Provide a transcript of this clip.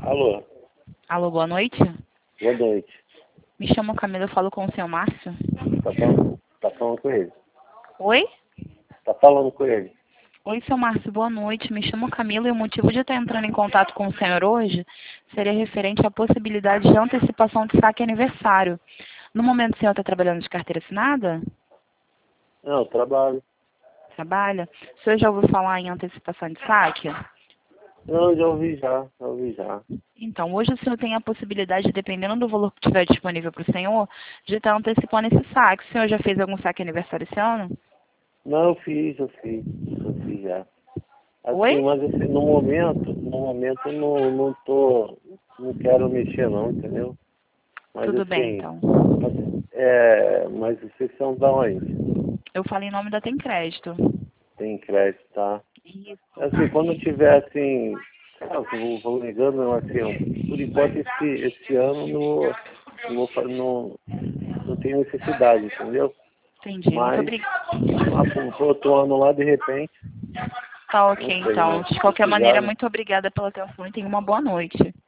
Alô, Alô, boa noite. boa noite. Me chamo Camila, eu falo com o senhor Márcio. Tá falando com ele. Oi? Tá falando com ele. Oi, seu Márcio, boa noite. Me chamo Camila e o motivo de eu estar entrando em contato com o senhor hoje seria referente à possibilidade de antecipação de saque aniversário. No momento, o senhor está trabalhando de carteira assinada? Não, eu trabalho. Trabalha? O senhor já ouviu falar em antecipação de saque? Não, já ouvi já. Então, hoje o senhor tem a possibilidade, dependendo do valor que tiver disponível para o senhor, de estar antecipando esse saque. O senhor já fez algum saque aniversário esse ano? Não, eu fiz já. Assim, Oi? mas assim, no momento eu não quero mexer não, entendeu? Mas Tudo bem, assim, então. mas vocês são da onde? Eu falo em nome da Tem Crédito. Tem crédito, tá? Isso. Assim, quando tiver assim, eu vou ligando, assim, por enquanto esse ano não tem necessidade, entendeu? Entendi. Muito Mas obrigada. pro outro ano lá, de repente, Tá não ok, sei, então. né? De Se qualquer quiser, maneira, né? muito obrigada pela atenção e tenha uma boa noite.